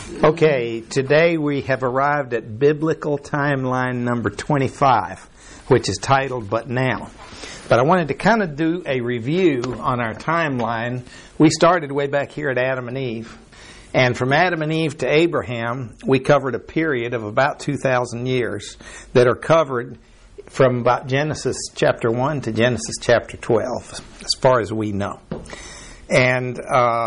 Okay, today we have arrived at biblical timeline number 25, which is titled But Now. But I wanted to kind of do a review on our timeline. We started way back here at Adam and Eve. And from Adam and Eve to Abraham, we covered a period of about 2,000 years that are covered from about Genesis chapter 1 to Genesis chapter 12, as far as we know. And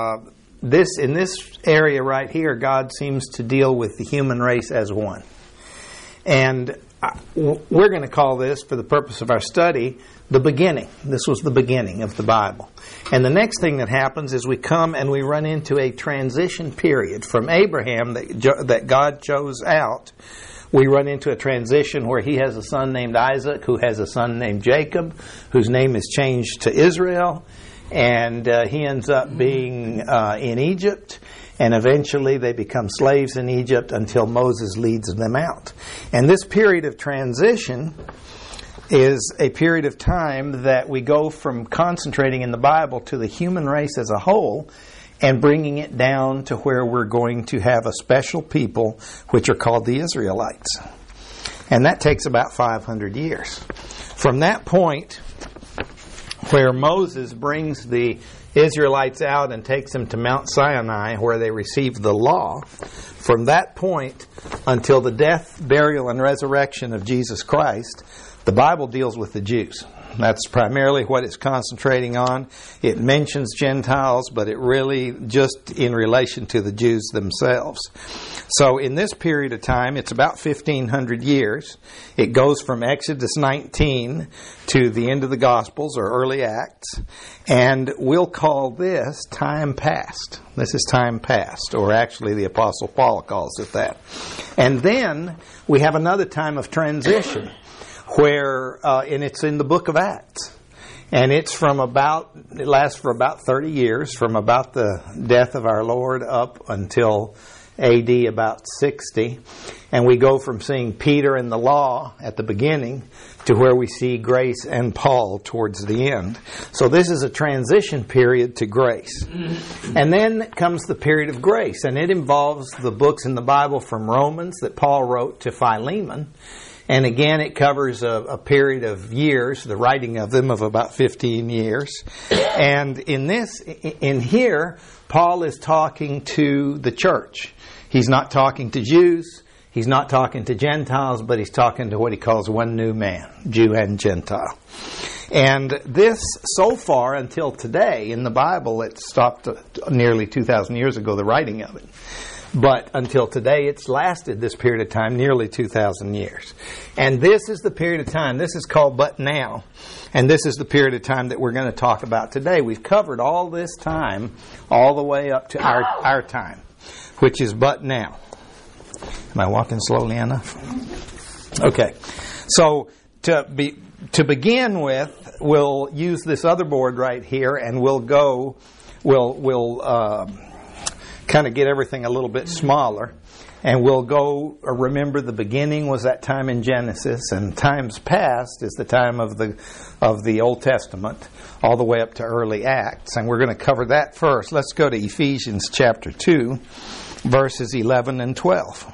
in this area right here, God seems to deal with the human race as one. And we're going to call this, for the purpose of our study, the beginning. This was the beginning of the Bible. And the next thing that happens is we come and we run into a transition period from Abraham that God chose out. We run into a transition where he has a son named Isaac, who has a son named Jacob, whose name is changed to Israel. And he ends up being in Egypt. And eventually they become slaves in Egypt until Moses leads them out. And this period of transition is a period of time that we go from concentrating in the Bible to the human race as a whole and bringing it down to where we're going to have a special people which are called the Israelites. And that takes about 500 years. From that point where Moses brings the Israelites out and takes them to Mount Sinai where they receive the law, from that point until the death, burial, and resurrection of Jesus Christ, the Bible deals with the Jews. That's primarily what it's concentrating on. It mentions Gentiles, but it really just in relation to the Jews themselves. So in this period of time, it's about 1,500 years. It goes from Exodus 19 to the end of the Gospels, or early Acts. And we'll call this time past. This is time past, or actually the Apostle Paul calls it that. And then we have another time of transition, and it's in the book of Acts. And it lasts for about 30 years, from about the death of our Lord up until AD about 60. And we go from seeing Peter and the law at the beginning to where we see grace and Paul towards the end. So this is a transition period to grace. And then comes the period of grace. And it involves the books in the Bible from Romans that Paul wrote to Philemon. And again, it covers a period of years, the writing of them of about 15 years. And in here, Paul is talking to the church. He's not talking to Jews. He's not talking to Gentiles, but he's talking to what he calls one new man, Jew and Gentile. And this, so far until today, in the Bible, it stopped nearly 2,000 years ago, the writing of it. But until today, it's lasted this period of time, nearly 2,000 years. And this is the period of time. This is called But Now. And this is the period of time that we're going to talk about today. We've covered all this time, all the way up to our time, which is But Now. Am I walking slowly enough? Okay. So to begin with, we'll use this other board right here, and we'll kind of get everything a little bit smaller, and we'll go remember the beginning was that time in Genesis, and times past is the time of the Old Testament all the way up to early Acts, and we're going to cover that first. Let's go to Ephesians chapter 2, verses 11 and 12.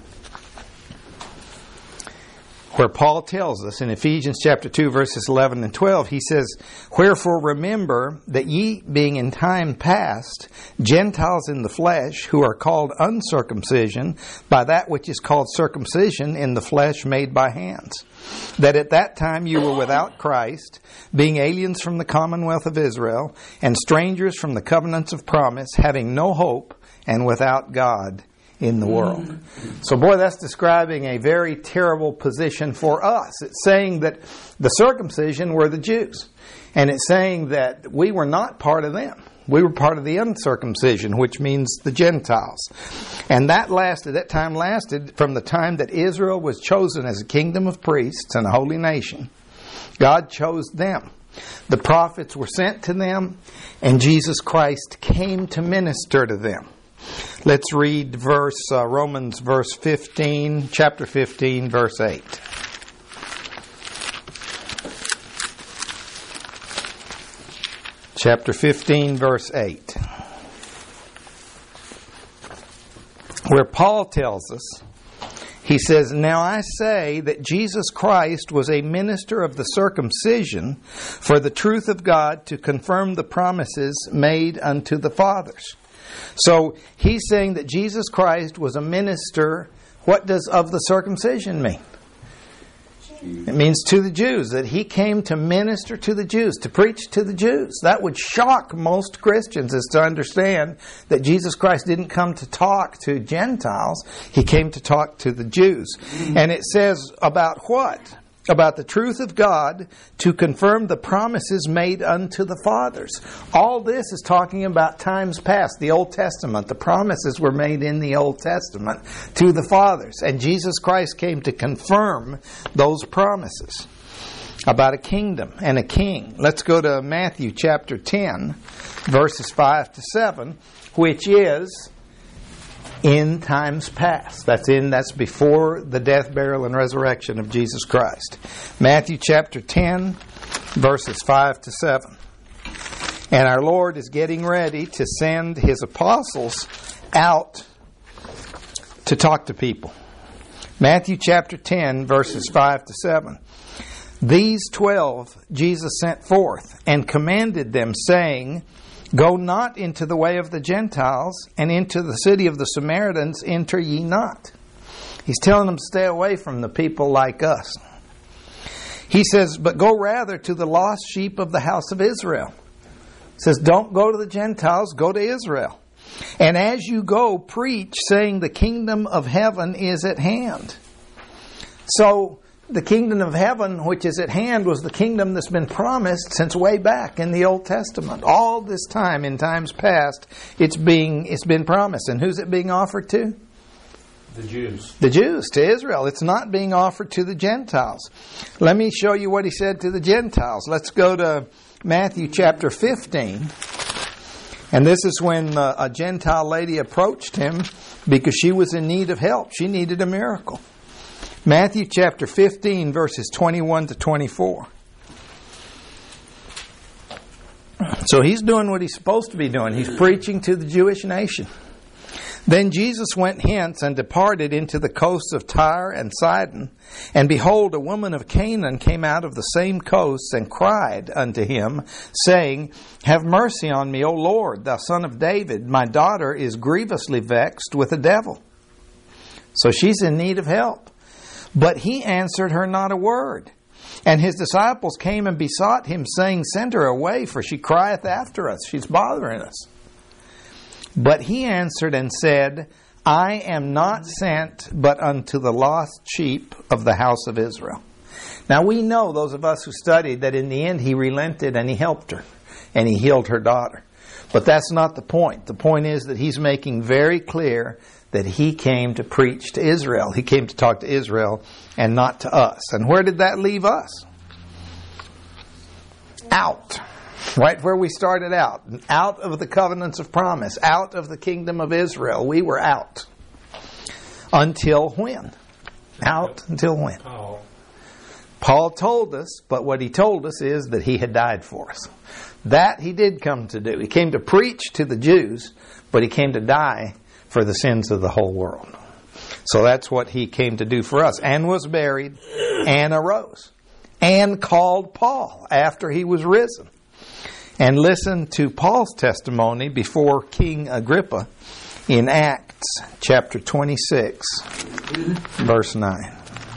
Where Paul tells us in Ephesians chapter 2, verses 11 and 12, he says, "Wherefore remember that ye, being in time past, Gentiles in the flesh, who are called uncircumcision, by that which is called circumcision in the flesh made by hands, that at that time you were without Christ, being aliens from the commonwealth of Israel, and strangers from the covenants of promise, having no hope, and without God in the world." So boy, that's describing a very terrible position for us. It's saying that the circumcision were the Jews. And it's saying that we were not part of them. We were part of the uncircumcision, which means the Gentiles. And that time lasted from the time that Israel was chosen as a kingdom of priests and a holy nation. God chose them. The prophets were sent to them, and Jesus Christ came to minister to them. Let's read Romans chapter 15, verse 8. Chapter 15, verse 8. where Paul tells us, he says, "Now I say that Jesus Christ was a minister of the circumcision for the truth of God to confirm the promises made unto the fathers." So he's saying that Jesus Christ was a minister. What does of the circumcision mean? It means to the Jews, that he came to minister to the Jews, to preach to the Jews. That would shock most Christians, is to understand that Jesus Christ didn't come to talk to Gentiles. He came to talk to the Jews. And it says about what? About the truth of God to confirm the promises made unto the fathers. All this is talking about times past, the Old Testament. The promises were made in the Old Testament to the fathers. And Jesus Christ came to confirm those promises about a kingdom and a king. Let's go to Matthew chapter 10, verses 5 to 7, which is in times past. That's before the death, burial, and resurrection of Jesus Christ. Matthew chapter 10, verses 5 to 7. And our Lord is getting ready to send His apostles out to talk to people. Matthew chapter 10, verses 5 to 7. "These 12 Jesus sent forth, and commanded them, saying, Go not into the way of the Gentiles, and into the city of the Samaritans enter ye not." He's telling them to stay away from the people like us. He says, "But go rather to the lost sheep of the house of Israel." He says, don't go to the Gentiles, go to Israel. "And as you go, preach, saying, the kingdom of heaven is at hand." So, the kingdom of heaven, which is at hand, was the kingdom that's been promised since way back in the Old Testament. All this time, in times past, it's been promised. And who's it being offered to? The Jews. The Jews, to Israel. It's not being offered to the Gentiles. Let me show you what he said to the Gentiles. Let's go to Matthew chapter 15. And this is when a Gentile lady approached him because she was in need of help. She needed a miracle. Matthew chapter 15, verses 21 to 24. So he's doing what he's supposed to be doing. He's preaching to the Jewish nation. "Then Jesus went hence and departed into the coasts of Tyre and Sidon. And behold, a woman of Canaan came out of the same coasts and cried unto him, saying, Have mercy on me, O Lord, thou son of David. My daughter is grievously vexed with a devil." So she's in need of help. "But he answered her not a word. And his disciples came and besought him, saying, Send her away, for she crieth after us." She's bothering us. "But he answered and said, I am not sent but unto the lost sheep of the house of Israel." Now we know, those of us who studied, that in the end he relented and he helped her. And he healed her daughter. But that's not the point. The point is that he's making very clear that he came to preach to Israel. He came to talk to Israel and not to us. And where did that leave us? Out. Right where we started out. Out of the covenants of promise. Out of the kingdom of Israel. We were out. Until when? Out until when? Paul told us, but what he told us is that he had died for us. That he did come to do. He came to preach to the Jews, but he came to die for the sins of the whole world. So that's what he came to do for us. And was buried, and arose, and called Paul after he was risen. And listen to Paul's testimony before King Agrippa in Acts chapter 26, verse 9.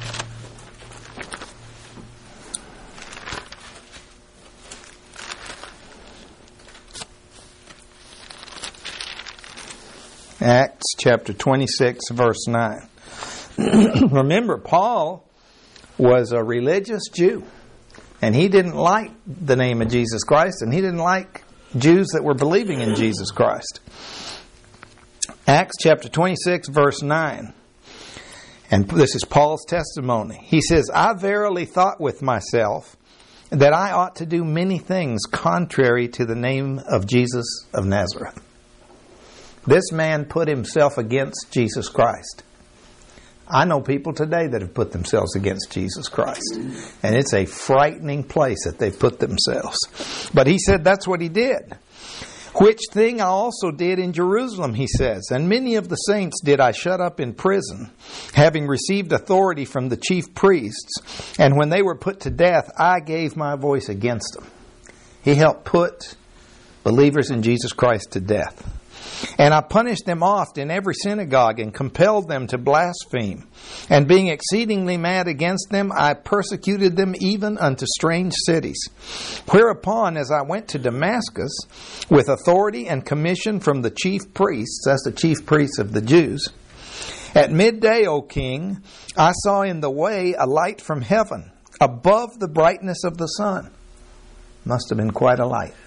Acts chapter 26, verse 9. Remember, Paul was a religious Jew. And he didn't like the name of Jesus Christ. And he didn't like Jews that were believing in Jesus Christ. Acts chapter 26, verse 9. And this is Paul's testimony. He says, "I verily thought with myself that I ought to do many things contrary to the name of Jesus of Nazareth." This man put himself against Jesus Christ. I know people today that have put themselves against Jesus Christ. And it's a frightening place that they've put themselves. But he said that's what he did. Which thing I also did in Jerusalem, he says, and many of the saints did I shut up in prison, having received authority from the chief priests. And when they were put to death, I gave my voice against them. He helped put believers in Jesus Christ to death. And I punished them oft in every synagogue and compelled them to blaspheme. And being exceedingly mad against them, I persecuted them even unto strange cities. Whereupon, as I went to Damascus with authority and commission from the chief priests, that's the chief priests of the Jews, at midday, O king, I saw in the way a light from heaven, above the brightness of the sun. Must have been quite a light.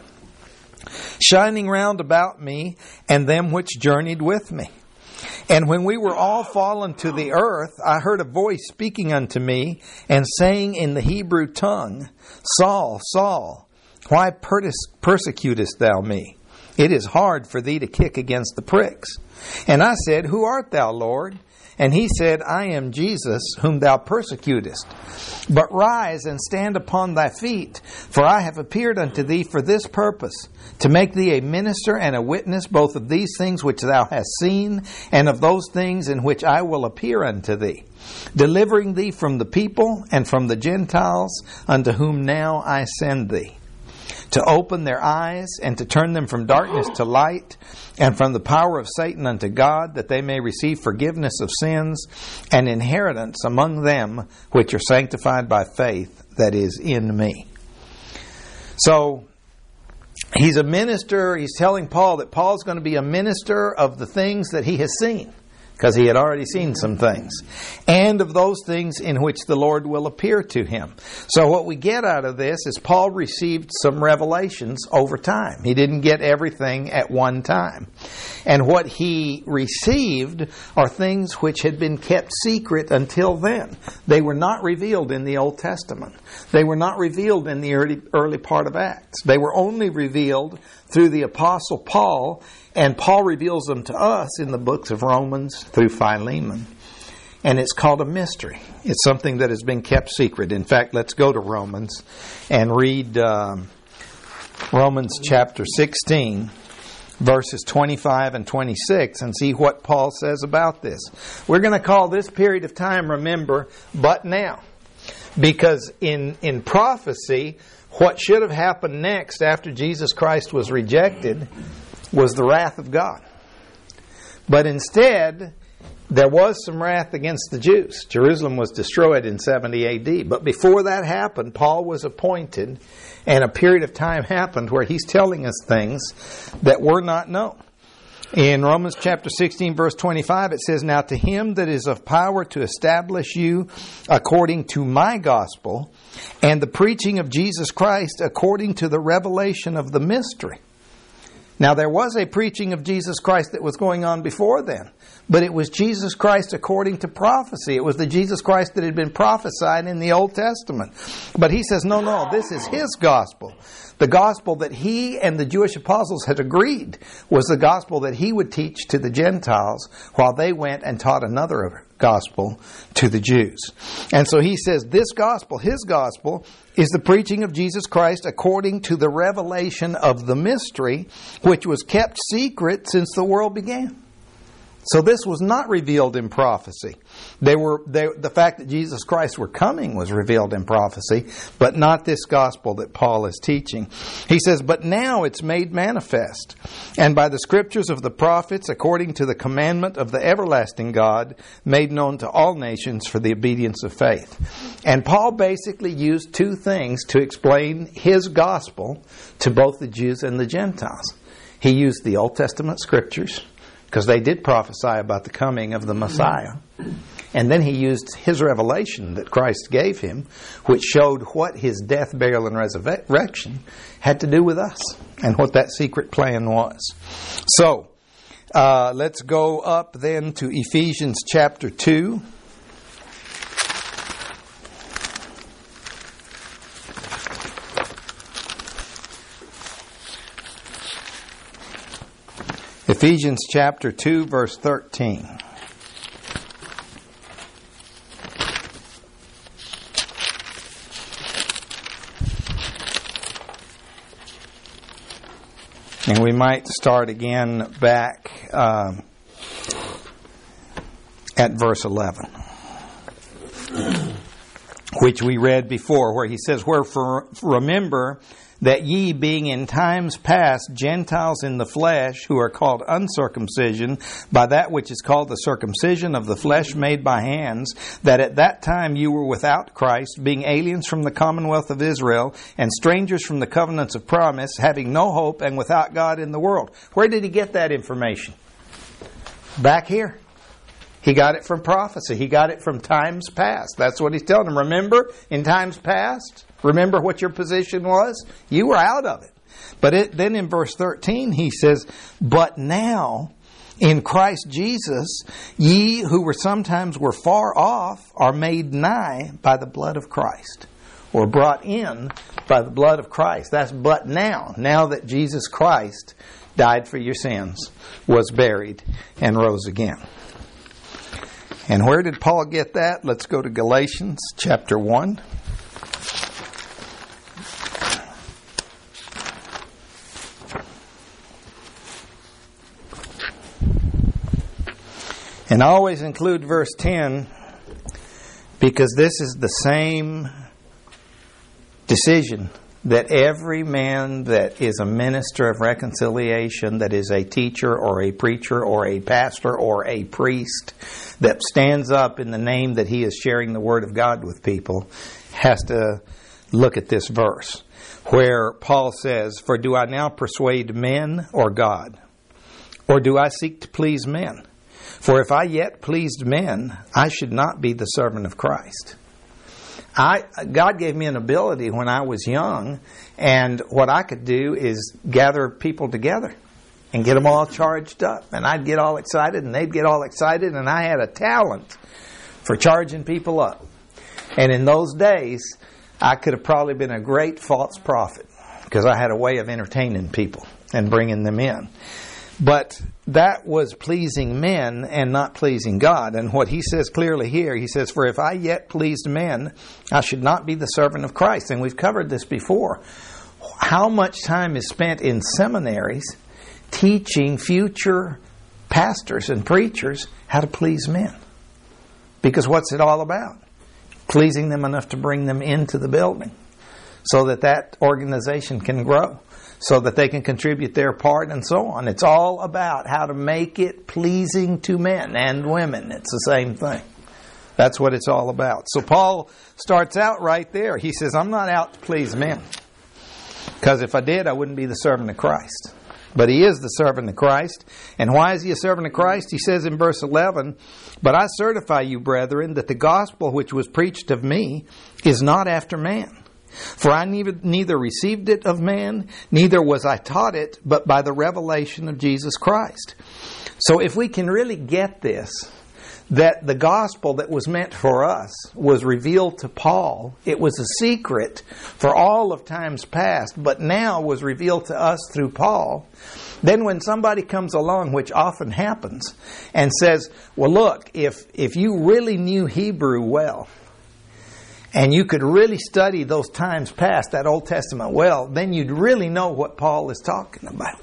Shining round about me and them which journeyed with me. And when we were all fallen to the earth, I heard a voice speaking unto me and saying in the Hebrew tongue, Saul, Saul, why persecutest thou me? It is hard for thee to kick against the pricks. And I said, Who art thou, Lord? And he said, I am Jesus, whom thou persecutest. But rise and stand upon thy feet, for I have appeared unto thee for this purpose, to make thee a minister and a witness both of these things which thou hast seen, and of those things in which I will appear unto thee, delivering thee from the people and from the Gentiles, unto whom now I send thee, to open their eyes and to turn them from darkness to light, and from the power of Satan unto God, that they may receive forgiveness of sins and inheritance among them which are sanctified by faith that is in me. So, he's a minister. He's telling Paul that Paul's going to be a minister of the things that he has seen, because he had already seen some things, and of those things in which the Lord will appear to him. So what we get out of this is Paul received some revelations over time. He didn't get everything at one time. And what he received are things which had been kept secret until then. They were not revealed in the Old Testament. They were not revealed in the early part of Acts. They were only revealed through the Apostle Paul, and Paul reveals them to us in the books of Romans through Philemon. And it's called a mystery. It's something that has been kept secret. In fact, let's go to Romans and read Romans chapter 16, verses 25 and 26, and see what Paul says about this. We're going to call this period of time, remember, but now. Because in prophecy, what should have happened next after Jesus Christ was rejected was the wrath of God. But instead, there was some wrath against the Jews. Jerusalem was destroyed in 70 AD. But before that happened, Paul was appointed, and a period of time happened where he's telling us things that were not known. In Romans chapter 16, verse 25, it says, Now to him that is of power to establish you according to my gospel, and the preaching of Jesus Christ according to the revelation of the mystery. Now there was a preaching of Jesus Christ that was going on before then, but it was Jesus Christ according to prophecy. It was the Jesus Christ that had been prophesied in the Old Testament. But he says, no, this is his gospel. The gospel that he and the Jewish apostles had agreed was the gospel that he would teach to the Gentiles, while they went and taught another gospel to the Jews. And so he says this gospel, his gospel, is the preaching of Jesus Christ according to the revelation of the mystery, which was kept secret since the world began. So this was not revealed in prophecy. The fact that Jesus Christ were coming was revealed in prophecy, but not this gospel that Paul is teaching. He says, But now it's made manifest, and by the scriptures of the prophets, according to the commandment of the everlasting God, made known to all nations for the obedience of faith. And Paul basically used two things to explain his gospel to both the Jews and the Gentiles. He used the Old Testament scriptures, because they did prophesy about the coming of the Messiah. And then he used his revelation that Christ gave him, which showed what his death, burial, and resurrection had to do with us, and what that secret plan was. So, let's go up then to Ephesians chapter 2. Ephesians chapter 2, verse 13. And we might start again back at verse 11, which we read before, where he says, "Wherefore remember that ye, being in times past Gentiles in the flesh, who are called uncircumcision, by that which is called the circumcision of the flesh made by hands, that at that time you were without Christ, being aliens from the commonwealth of Israel, and strangers from the covenants of promise, having no hope, and without God in the world." Where did he get that information? Back here. He got it from prophecy. He got it from times past. That's what he's telling them. Remember, in times past? Remember what your position was? You were out of it. But then in verse 13 he says, "But now in Christ Jesus, ye who were sometimes were far off are made nigh by the blood of Christ." Or brought in by the blood of Christ. That's but now. Now that Jesus Christ died for your sins, was buried, and rose again. And where did Paul get that? Let's go to Galatians chapter 1. And I always include verse 10 because this is the same decision that every man that is a minister of reconciliation, that is a teacher or a preacher or a pastor or a priest, that stands up in the name that he is sharing the Word of God with people, has to look at this verse where Paul says, "For do I now persuade men or God? Or do I seek to please men? For if I yet pleased men, I should not be the servant of Christ." God gave me an ability when I was young, and what I could do is gather people together and get them all charged up. And I'd get all excited, and they'd get all excited, and I had a talent for charging people up. And in those days, I could have probably been a great false prophet because I had a way of entertaining people and bringing them in. But that was pleasing men and not pleasing God. And what he says clearly here, he says, "For if I yet pleased men, I should not be the servant of Christ." And we've covered this before. How much time is spent in seminaries teaching future pastors and preachers how to please men? Because what's it all about? Pleasing them enough to bring them into the building so that that organization can grow, so that they can contribute their part, and so on. It's all about how to make it pleasing to men and women. It's the same thing. That's what it's all about. So Paul starts out right there. He says, "I'm not out to please men. Because if I did, I wouldn't be the servant of Christ." But he is the servant of Christ. And why is he a servant of Christ? He says in verse 11, "But I certify you, brethren, that the gospel which was preached of me is not after man. For I neither received it of man, neither was I taught it, but by the revelation of Jesus Christ." So if we can really get this, that the gospel that was meant for us was revealed to Paul, it was a secret for all of times past, but now was revealed to us through Paul, then when somebody comes along, which often happens, and says, "Well, look, if you really knew Hebrew well, and you could really study those times past, that Old Testament well, then you'd really know what Paul is talking about."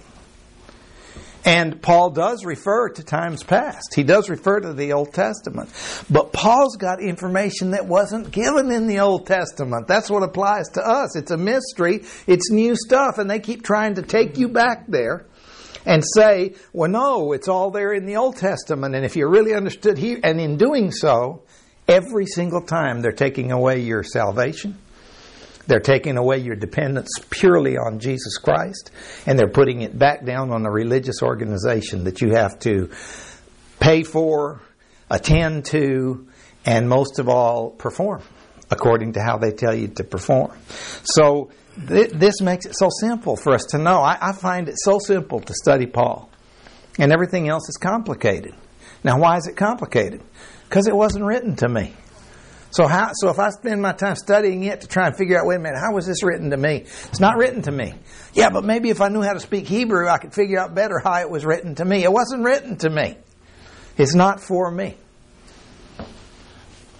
And Paul does refer to times past. He does refer to the Old Testament. But Paul's got information that wasn't given in the Old Testament. That's what applies to us. It's a mystery. It's new stuff. And they keep trying to take you back there and say, "Well, no, it's all there in the Old Testament. And if you really understood here," and in doing so, every single time they're taking away your salvation. They're taking away your dependence purely on Jesus Christ. And they're putting it back down on a religious organization that you have to pay for, attend to, and most of all, perform according to how they tell you to perform. So this makes it so simple for us to know. I find it so simple to study Paul. And everything else is complicated. Now, why is it complicated? Because it wasn't written to me. So if I spend my time studying it to try and figure out, wait a minute, how was this written to me? It's not written to me. Yeah, but maybe if I knew how to speak Hebrew, I could figure out better how it was written to me. It wasn't written to me. It's not for me.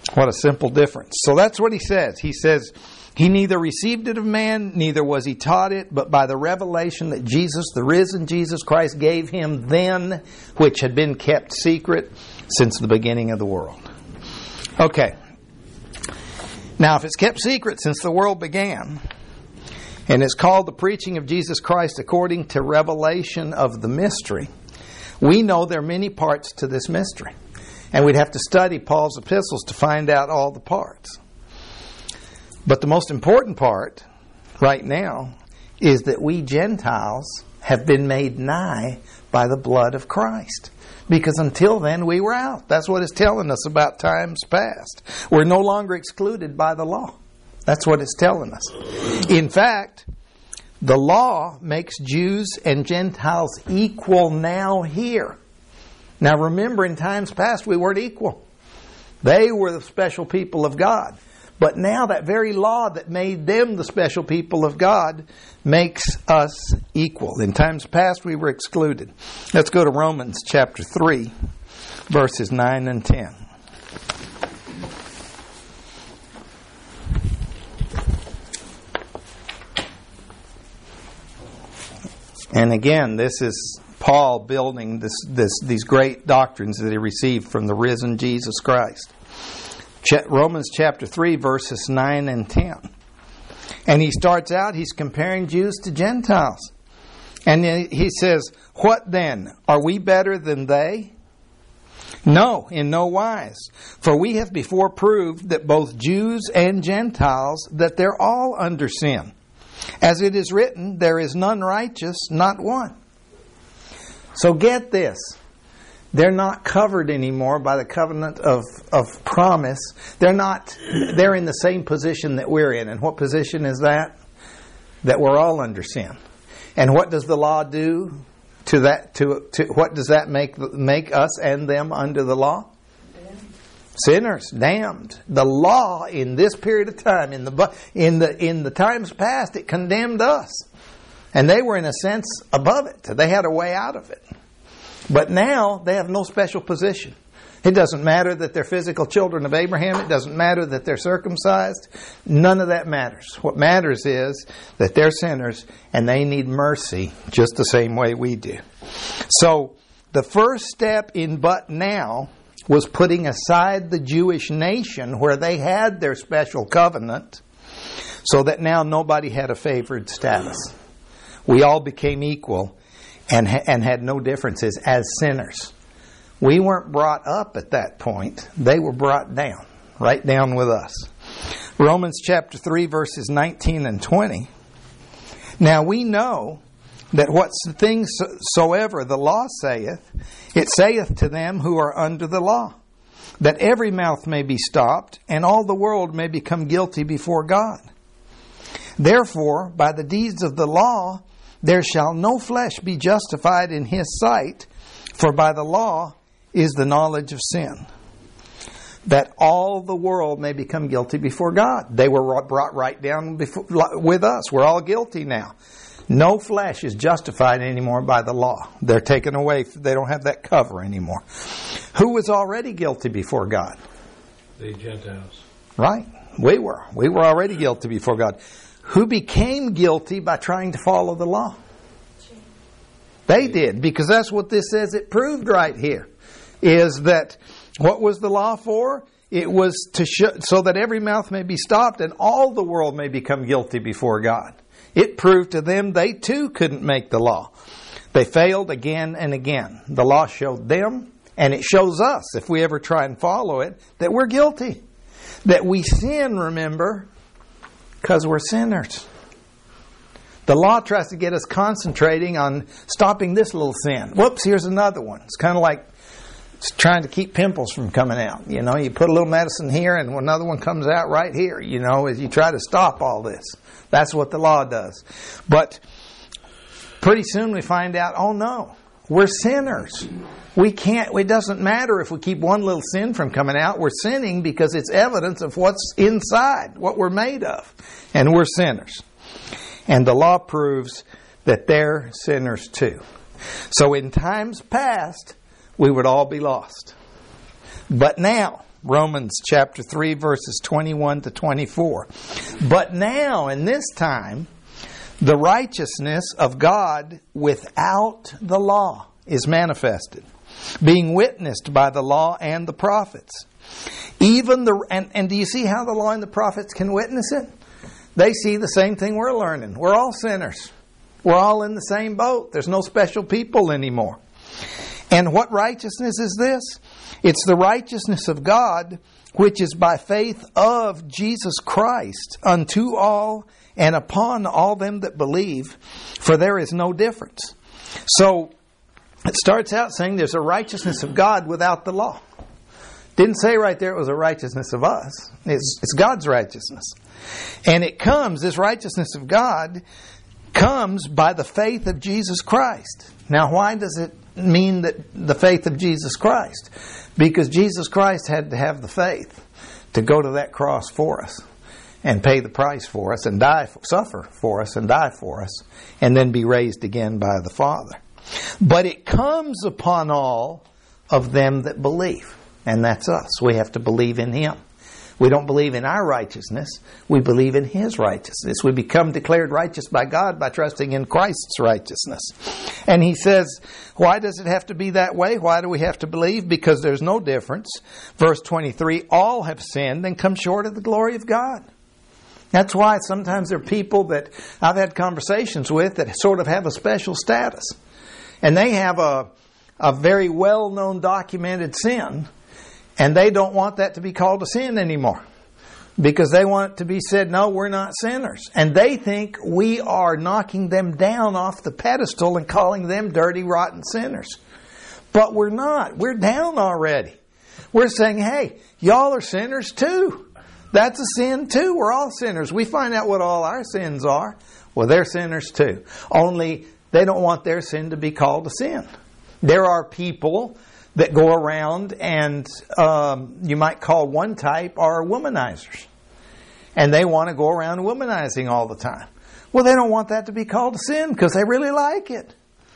What a simple difference. So that's what he says. He says, he neither received it of man, neither was he taught it, but by the revelation that Jesus, the risen Jesus Christ, gave him then, which had been kept secret since the beginning of the world. Okay. Now, if it's kept secret since the world began, and it's called the preaching of Jesus Christ according to revelation of the mystery, we know there are many parts to this mystery. And we'd have to study Paul's epistles to find out all the parts. But the most important part right now is that we Gentiles have been made nigh by the blood of Christ. Because until then we were out. That's what it's telling us about times past. We're no longer excluded by the law. That's what it's telling us. In fact, the law makes Jews and Gentiles equal now here. Now remember, in times past we weren't equal. They were the special people of God. But now that very law that made them the special people of God makes us equal. In times past we were excluded. Let's go to Romans chapter 3, verses 9 and 10. And again, this is Paul building these great doctrines that he received from the risen Jesus Christ. Romans chapter 3, verses 9 and 10. And he starts out, he's comparing Jews to Gentiles. And he says, what then? Are we better than they? No, in no wise. For we have before proved that both Jews and Gentiles, that they're all under sin. As it is written, there is none righteous, not one. So get this. They're not covered anymore by the covenant of promise. They're in the same position that we're in. And what position is that? That we're all under sin. And what does the law do to that? To what does that make us and them under the law? Sinners, damned. The law in this period of time, in the times past, it condemned us. And they were in a sense above it. They had a way out of it. But now they have no special position. It doesn't matter that they're physical children of Abraham. It doesn't matter that they're circumcised. None of that matters. What matters is that they're sinners and they need mercy just the same way we do. So the first step in but now was putting aside the Jewish nation where they had their special covenant so that now nobody had a favored status. We all became equal and had no differences as sinners. We weren't brought up at that point. They were brought down, right down with us. Romans chapter 3, verses 19 and 20. Now we know that what things soever the law saith, it saith to them who are under the law, that every mouth may be stopped, and all the world may become guilty before God. Therefore, by the deeds of the law, there shall no flesh be justified in his sight, for by the law is the knowledge of sin. That all the world may become guilty before God. They were brought right down with us. We're all guilty now. No flesh is justified anymore by the law. They're taken away. They don't have that cover anymore. Who was already guilty before God? The Gentiles. Right. We were. We were already guilty before God. Who became guilty by trying to follow the law? They did, because that's what this says it proved right here. Is that, what was the law for? It was to so that every mouth may be stopped and all the world may become guilty before God. It proved to them they too couldn't make the law. They failed again and again. The law showed them, and it shows us, if we ever try and follow it, that we're guilty. That we sin, remember, because we're sinners. The law tries to get us concentrating on stopping this little sin. Whoops, here's another one. It's kind of like trying to keep pimples from coming out. You know, you put a little medicine here and another one comes out right here, you know, as you try to stop all this. That's what the law does. But pretty soon we find out, oh no, we're sinners. We can't, it doesn't matter if we keep one little sin from coming out. We're sinning because it's evidence of what's inside, what we're made of. And we're sinners. And the law proves that they're sinners too. So in times past, we would all be lost. But now, Romans chapter 3, verses 21 to 24. But now, in this time, the righteousness of God without the law is manifested, being witnessed by the law and the prophets. Even and do you see how the law and the prophets can witness it? They see the same thing we're learning. We're all sinners. We're all in the same boat. There's no special people anymore. And what righteousness is this? It's the righteousness of God, which is by faith of Jesus Christ unto all and upon all them that believe, for there is no difference. So it starts out saying there's a righteousness of God without the law. Didn't say right there it was a righteousness of us. It's God's righteousness. And this righteousness of God comes by the faith of Jesus Christ. Now, why does it mean that the faith of Jesus Christ? Because Jesus Christ had to have the faith to go to that cross for us and pay the price for us and suffer for us and die for us and then be raised again by the Father. But it comes upon all of them that believe. And that's us. We have to believe in Him. We don't believe in our righteousness. We believe in His righteousness. We become declared righteous by God by trusting in Christ's righteousness. And he says, why does it have to be that way? Why do we have to believe? Because there's no difference. Verse 23, all have sinned and come short of the glory of God. That's why sometimes there are people that I've had conversations with that sort of have a special status. And they have a very well-known documented sin. And they don't want that to be called a sin anymore. Because they want it to be said, no, we're not sinners. And they think we are knocking them down off the pedestal and calling them dirty, rotten sinners. But we're not. We're down already. We're saying, hey, y'all are sinners too. That's a sin too. We're all sinners. We find out what all our sins are. Well, they're sinners too. Only they don't want their sin to be called a sin. There are people that go around and you might call one type are womanizers. And they want to go around womanizing all the time. Well, they don't want that to be called a sin because they really like it.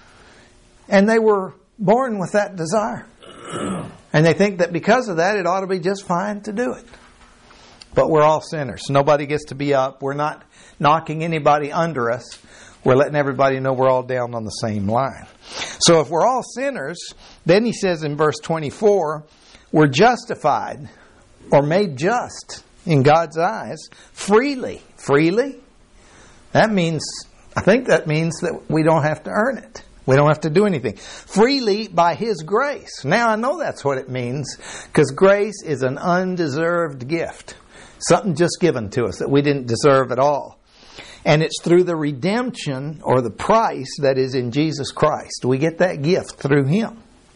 And they were born with that desire. And they think that because of that, it ought to be just fine to do it. But we're all sinners. Nobody gets to be up. We're not knocking anybody under us. We're letting everybody know we're all down on the same line. So if we're all sinners, then he says in verse 24, we're justified or made just in God's eyes freely. Freely? I think that means that we don't have to earn it. We don't have to do anything. Freely by His grace. Now I know that's what it means because grace is an undeserved gift. Something just given to us that we didn't deserve at all. And it's through the redemption or the price that is in Jesus Christ. We get that gift through Him.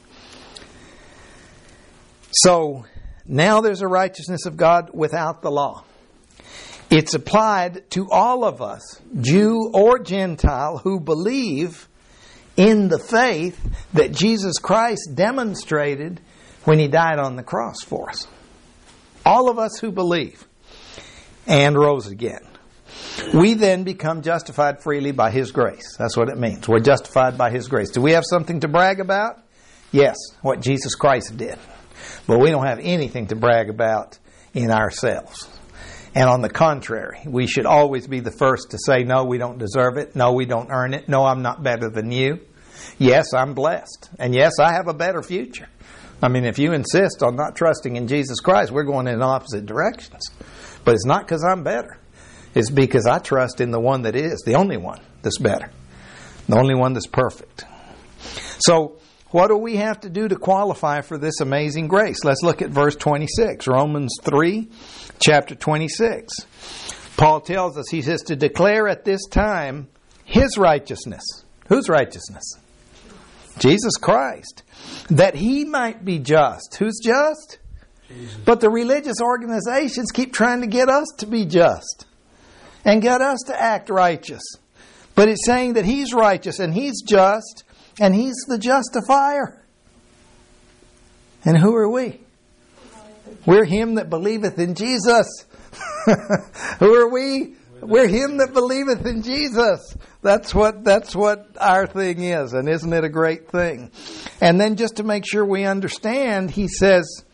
So now there's a righteousness of God without the law. It's applied to all of us, Jew or Gentile, who believe in the faith that Jesus Christ demonstrated when He died on the cross for us. All of us who believe and rose again. We then become justified freely by His grace. That's what it means. We're justified by His grace. Do we have something to brag about? Yes, what Jesus Christ did. But we don't have anything to brag about in ourselves. And on the contrary, we should always be the first to say, no, we don't deserve it. No, we don't earn it. No, I'm not better than you. Yes, I'm blessed. And yes, I have a better future. I mean, if you insist on not trusting in Jesus Christ, we're going in opposite directions. But it's not because I'm better. It's because I trust in the one that is, the only one that's better. The only one that's perfect. So, what do we have to do to qualify for this amazing grace? Let's look at verse 26. Romans 3, chapter 26. Paul tells us, he says, to declare at this time His righteousness. Whose righteousness? Jesus Christ. That He might be just. Who's just? Jesus. But the religious organizations keep trying to get us to be just. And get us to act righteous. But it's saying that He's righteous and He's just and He's the justifier. And who are we? We're him that believeth in Jesus. Who are we? We're him that believeth in Jesus. That's what our thing is. And isn't it a great thing? And then just to make sure we understand, he says,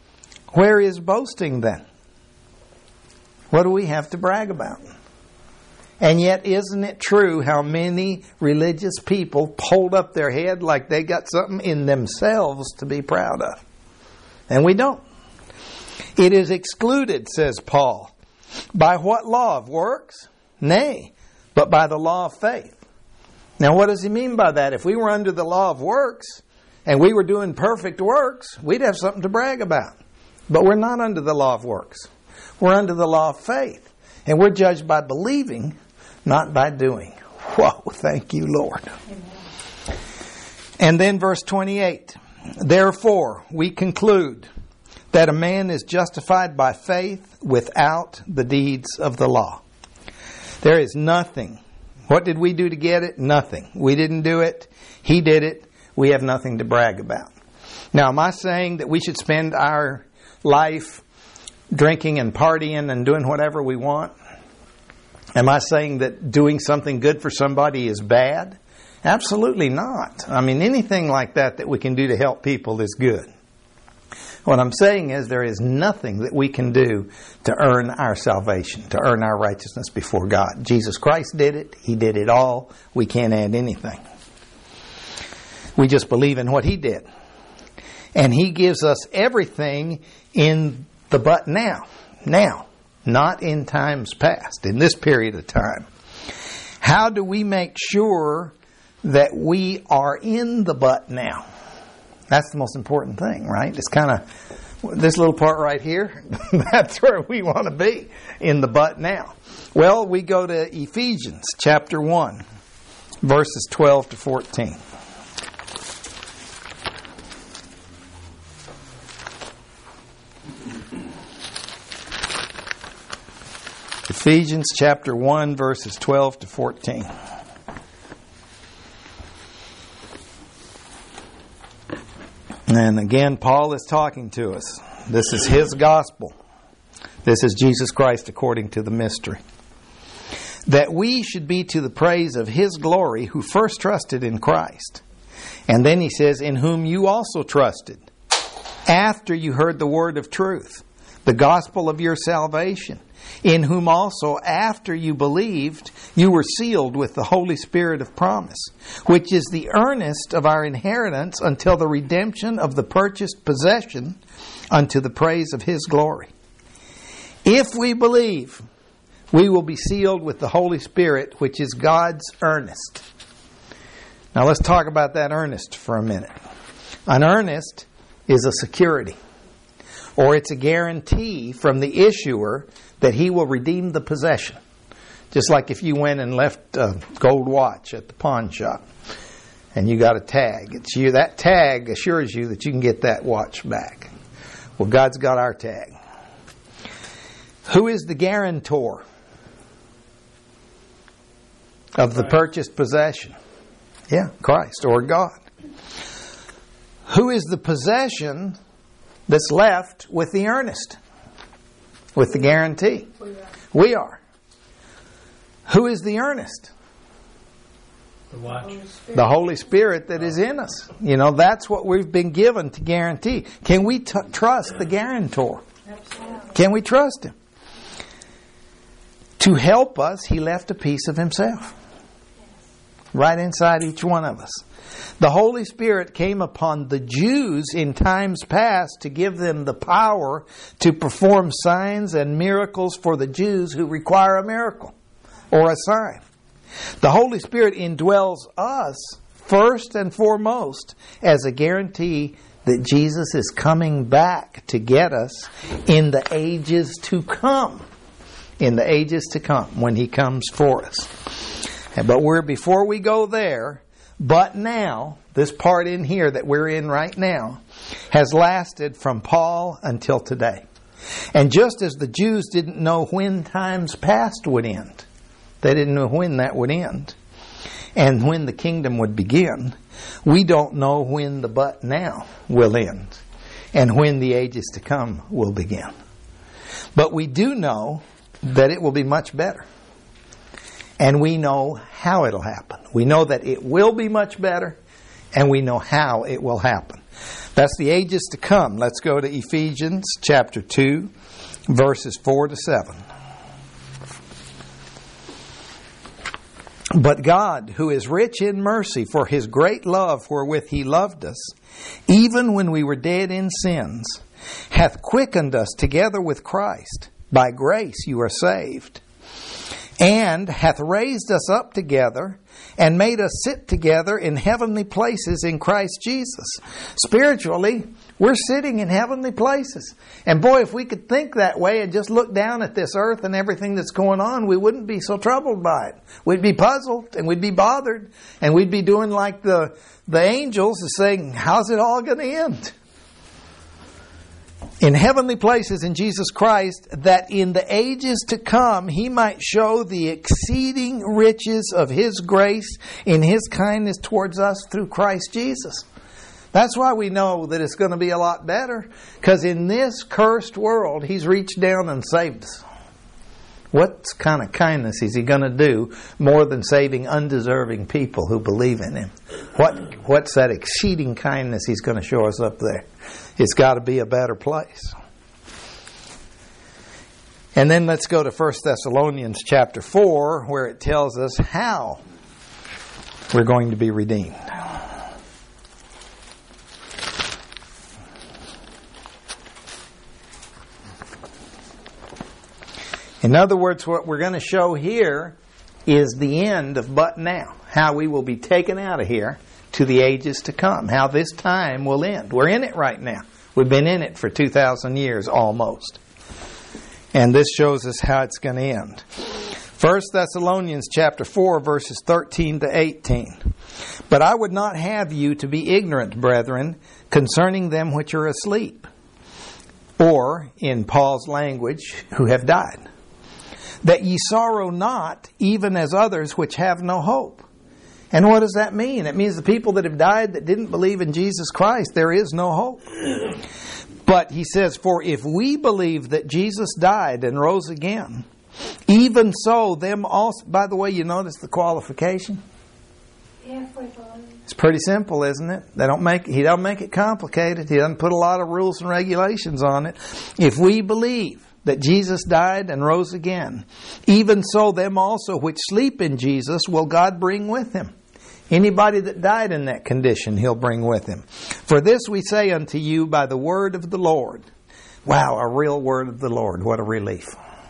Where is boasting then? What do we have to brag about? And yet, isn't it true how many religious people hold up their head like they got something in themselves to be proud of? And we don't. It is excluded, says Paul. By what law? Of works? Nay, but by the law of faith. Now, what does he mean by that? If we were under the law of works and we were doing perfect works, we'd have something to brag about. But we're not under the law of works. We're under the law of faith. And we're judged by believing, not by doing. Whoa, thank you, Lord. Amen. And then verse 28. Therefore, we conclude that a man is justified by faith without the deeds of the law. There is nothing. What did we do to get it? Nothing. We didn't do it. He did it. We have nothing to brag about. Now, am I saying that we should spend our life drinking and partying and doing whatever we want? Am I saying that doing something good for somebody is bad? Absolutely not. I mean, anything like that we can do to help people is good. What I'm saying is there is nothing that we can do to earn our salvation, to earn our righteousness before God. Jesus Christ did it. He did it all. We can't add anything. We just believe in what He did. And He gives us everything in the but now. Now, not in times past, in this period of time. How do we make sure that we are in the but now? That's the most important thing, right? It's kind of this little part right here. That's where we want to be, in the but now. Well, we go to Ephesians chapter 1, verses 12 to 14. Ephesians chapter 1, verses 12 to 14. And again, Paul is talking to us. This is his gospel. This is Jesus Christ according to the mystery. That we should be to the praise of His glory who first trusted in Christ. And then he says, in whom you also trusted, after you heard the word of truth, the gospel of your salvation, in whom also after you believed, you were sealed with the Holy Spirit of promise, which is the earnest of our inheritance until the redemption of the purchased possession unto the praise of His glory. If we believe, we will be sealed with the Holy Spirit, which is God's earnest. Now let's talk about that earnest for a minute. An earnest is a security, or it's a guarantee from the issuer that he will redeem the possession. Just like if you went and left a gold watch at the pawn shop and you got a tag. That tag assures you that you can get that watch back. Well, God's got our tag. Who is the guarantor of the purchased possession? Yeah, Christ or God. Who is the possession that's left with the earnest? With the guarantee? We are. Who is the earnest? The watch. The Holy Spirit that is in us. You know, that's what we've been given to guarantee. Can we trust the guarantor? Absolutely. Can we trust Him? To help us, He left a piece of Himself. Right inside each one of us. The Holy Spirit came upon the Jews in times past to give them the power to perform signs and miracles for the Jews who require a miracle or a sign. The Holy Spirit indwells us first and foremost as a guarantee that Jesus is coming back to get us in the ages to come. In the ages to come, when He comes for us. But before we go there, but now, this part in here that we're in right now, has lasted from Paul until today. And just as the Jews didn't know when times past would end, they didn't know when that would end, and when the kingdom would begin, we don't know when the but now will end, and when the ages to come will begin. But we do know that it will be much better. And we know how it'll happen. We know that it will be much better, and we know how it will happen. That's the ages to come. Let's go to Ephesians chapter 2, verses 4 to 7. But God, who is rich in mercy, for His great love wherewith He loved us, even when we were dead in sins, hath quickened us together with Christ. By grace you are saved. And hath raised us up together, and made us sit together in heavenly places in Christ Jesus. Spiritually, we're sitting in heavenly places. And boy, if we could think that way and just look down at this earth and everything that's going on, we wouldn't be so troubled by it. We'd be puzzled, and we'd be bothered, and we'd be doing like the angels, saying, how's it all going to end? In heavenly places in Jesus Christ, that in the ages to come He might show the exceeding riches of His grace in His kindness towards us through Christ Jesus. That's why we know that it's going to be a lot better, because in this cursed world He's reached down and saved us. What kind of kindness is He going to do more than saving undeserving people who believe in Him? What's that exceeding kindness He's going to show us up there? It's got to be a better place. And then let's go to 1 Thessalonians chapter 4, where it tells us how we're going to be redeemed. In other words, what we're going to show here is the end of but now. How we will be taken out of here to the ages to come. How this time will end. We're in it right now. We've been in it for 2,000 years almost. And this shows us how it's going to end. 1 Thessalonians chapter 4, verses 13 to 18. But I would not have you to be ignorant, brethren, concerning them which are asleep, or, in Paul's language, who have died, that ye sorrow not, even as others which have no hope. And what does that mean? It means the people that have died that didn't believe in Jesus Christ, there is no hope. But he says, for if we believe that Jesus died and rose again, even so them also... By the way, you notice the qualification? It's pretty simple, isn't it? He don't make it complicated. He doesn't put a lot of rules and regulations on it. If we believe that Jesus died and rose again, even so them also which sleep in Jesus will God bring with Him. Anybody that died in that condition, He'll bring with Him. For this we say unto you by the word of the Lord. Wow, a real word of the Lord. What a relief.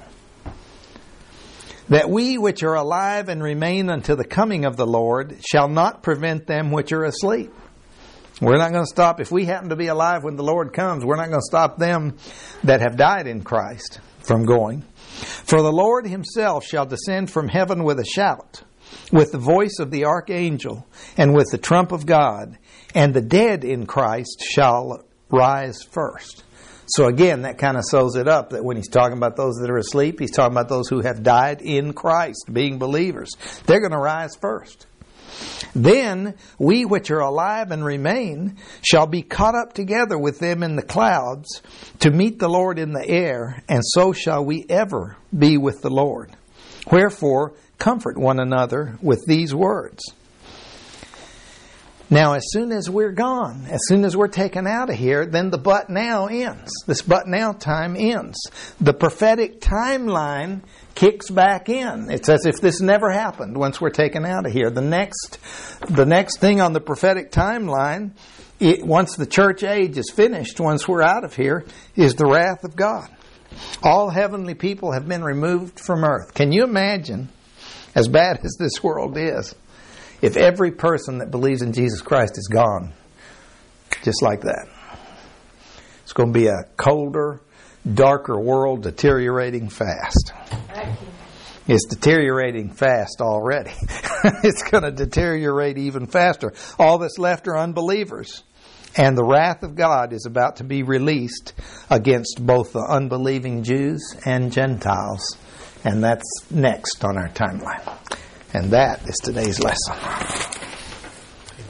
That we which are alive and remain unto the coming of the Lord shall not prevent them which are asleep. We're not going to stop. If we happen to be alive when the Lord comes, we're not going to stop them that have died in Christ from going. For the Lord Himself shall descend from heaven with a shout, with the voice of the archangel, and with the trump of God, and the dead in Christ shall rise first. So again, that kind of sews it up, that when He's talking about those that are asleep, He's talking about those who have died in Christ, being believers. They're going to rise first. Then we which are alive and remain shall be caught up together with them in the clouds to meet the Lord in the air, and so shall we ever be with the Lord. Wherefore, comfort one another with these words. Now, as soon as we're gone, as soon as we're taken out of here, then the but now ends. This but now time ends. The prophetic timeline kicks back in. It's as if this never happened once we're taken out of here. The next thing on the prophetic timeline, once the church age is finished, once we're out of here, is the wrath of God. All heavenly people have been removed from earth. Can you imagine, as bad as this world is, if every person that believes in Jesus Christ is gone, just like that? It's going to be a colder, darker world, deteriorating fast. It's deteriorating fast already. It's going to deteriorate even faster. All that's left are unbelievers. And the wrath of God is about to be released against both the unbelieving Jews and Gentiles. And that's next on our timeline. And that is today's lesson.